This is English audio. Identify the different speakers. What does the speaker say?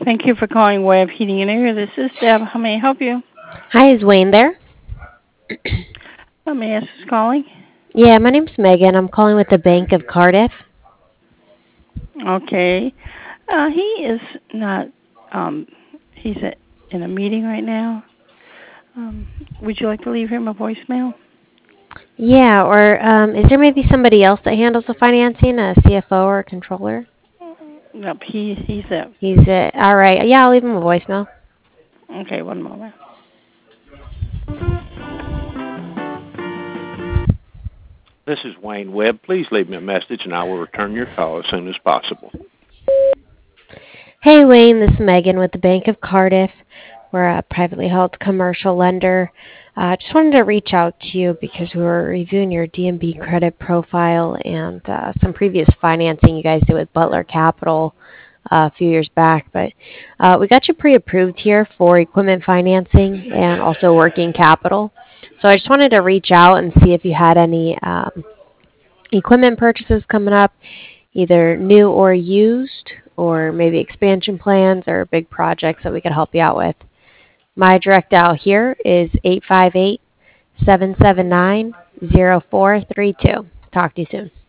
Speaker 1: Thank you for calling Web Heating and Air. This is Deb. How may I help you?
Speaker 2: Hi, is Wayne there?
Speaker 1: May I ask who's calling?
Speaker 2: Yeah, my name's Megan. I'm calling with the Bank of Cardiff.
Speaker 1: Okay. He is not, um, he's in a meeting right now. Would you like to leave him a voicemail?
Speaker 2: Yeah, or is there maybe somebody else that handles the financing, a CFO or a controller?
Speaker 1: Nope, he's it.
Speaker 2: He's it. All right. Yeah, I'll leave him a voicemail.
Speaker 1: Okay, one moment.
Speaker 3: This is Wayne Webb. Please leave me a message and I will return your call as soon as possible.
Speaker 2: Hey, Wayne, this is Megan with the Bank of Cardiff. We're a privately held commercial lender. Just wanted to reach out to you because we were reviewing your DNB credit profile and some previous financing you guys did with Butler Capital a few years back. But we got you pre-approved here for equipment financing and also working capital. So I just wanted to reach out and see if you had any equipment purchases coming up, either new or used, or maybe expansion plans or big projects that we could help you out with. My direct dial here is 858-779-0432. Talk to you soon.